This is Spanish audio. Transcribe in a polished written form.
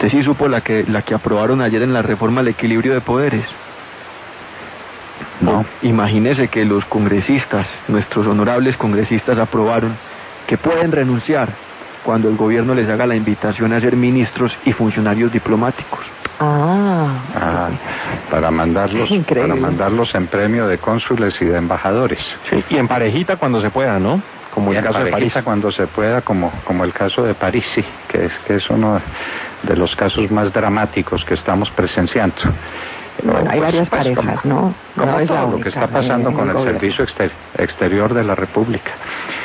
Usted sí supo la que aprobaron ayer en la reforma al equilibrio de poderes. No. Imagínese que los congresistas, nuestros honorables congresistas, aprobaron que pueden renunciar cuando el gobierno les haga la invitación a ser ministros y funcionarios diplomáticos. Para mandarlos en premio de cónsules y de embajadores. Sí, y en parejita cuando se pueda, ¿no? Como el caso de París. Cuando se pueda, como el caso de París, sí, que es uno de los casos más dramáticos que estamos presenciando. Bueno, hay varias parejas, ¿no? Como no es todo lo que está pasando con el Servicio Exterior de la República.